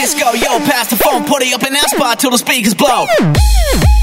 disco. Yo, pass the phone, put it up in that spot till the speakers blow.